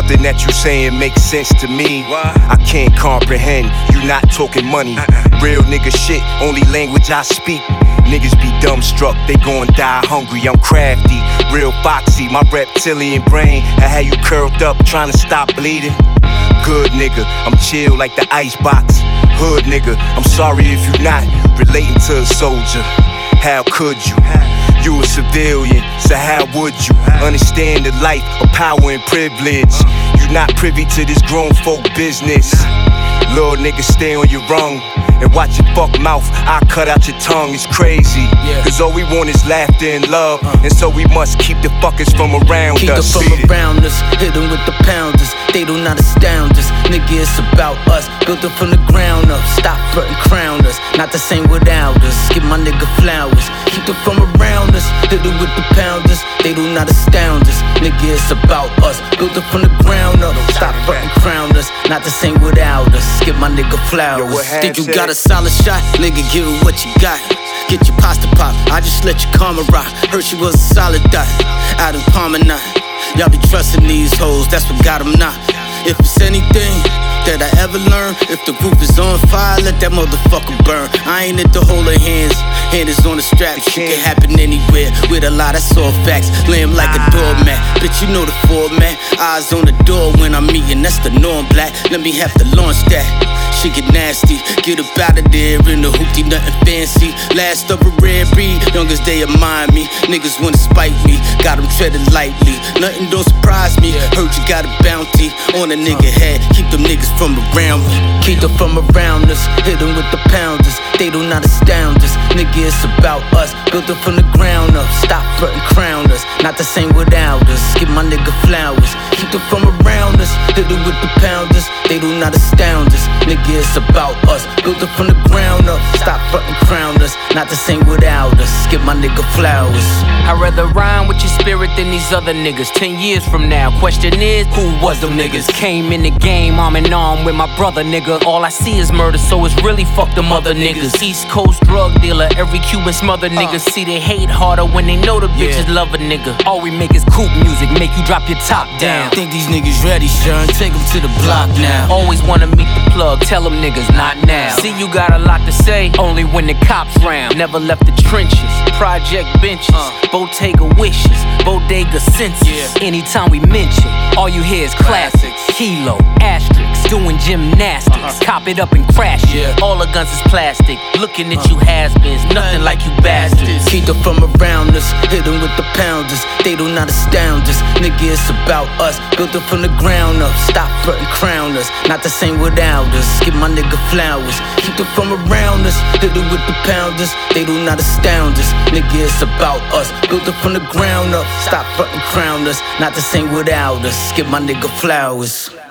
Nothing that you saying makes sense to me. I can't comprehend, you not talking money. Real nigga shit, only language I speak. Niggas be dumbstruck, they gon' die hungry. I'm crafty, real foxy, my reptilian brain. I had you curled up, trying to stop bleeding. Good nigga, I'm chill like the icebox. Hood nigga, I'm sorry if you not relating to a soldier. How could you? You a civilian, so how would you understand the life of power and privilege? You not privy to this grown folk business. Little nigga, stay on your rung and watch your fuck mouth. I cut out your tongue, it's crazy. Cause all we want is laughter and love, and so we must keep the fuckers from around us. Keep them from around us, hit them with the pounders. They do not astound us, nigga, it's about us. Built it from the ground up, stop frontin', crown us. Not the same without us, give my nigga flowers. Keep them from around us, hit them with the pounders. They do not astound us, nigga, it's about us. Built it from the ground up, stop frontin', crown us. Not the same without us, give my nigga flowers. Think you got a solid shot? Nigga, give it what you got. Get your pasta pop, I just let your karma rock. Heard she was a solid dot, out in Palmanine. Y'all be trusting these hoes, that's what got them not. If it's anything that I ever learned, if the roof is on fire, let that motherfucker burn. I ain't into holding hands, hand is on the strap. Shit can happen anywhere, with a lot of soft facts. Lay him like a doormat, bitch you know the format. Eyes on the door when I'm eating, that's the norm black. Let me have to launch that. Shit get nasty, get up out of there in the hoopty, nothing fancy. Last of a rare breed, young as they admire me. Niggas wanna spite me, got them treading lightly. Nothing don't surprise me, heard you got a bounty on a nigga head, keep them niggas from around me. Keep them from around us, hit them with the pounders. They do not astound us, nigga, it's about us. Built it from the ground up, stop frontin', crown us. Not the same without us, give my nigga flowers. Keep them from around us, hit them with the pounders. They do not astound us, nigga, it's about us. Built it from the ground up, stop frontin', crown us. Not the same without us, give my nigga flowers. I'd rather rhyme with your spirit than these other niggas. 10 years from now, question is, who was them niggas? Came in the game, arm in arm with my brother, nigga. All I see is murder, so it's really fuck them other niggas. East Coast drug dealer, every Cuban smother niggas. See they hate harder when they know the bitches love a nigga. All we make is coupe music, make you drop your top down. Think these niggas ready, Sean, take them to the block now. Always wanna meet the plug, tell them niggas not now. See you got a lot to say, only when the cops round. Never left the trenches, project benches, Bottega wishes, bodega senses. Anytime we mention, all you hear is classics. Kilo, asterisks, doing gymnastics. Cop it up and crash it. All the guns is plastic. Looking at you has-beens, nothing like you bastards. Keep them from around us, hit them with the pounders. They do not astound us, nigga, it's about us. Built it from the ground up, stop frontin', crown us. Not the same without us, give my nigga flowers. Keep them from around us, hit them with the pounders. They do not astound us, nigga, it's about us. Built it from the ground up, stop frontin', crown us. Not the same without us, give my nigga flowers.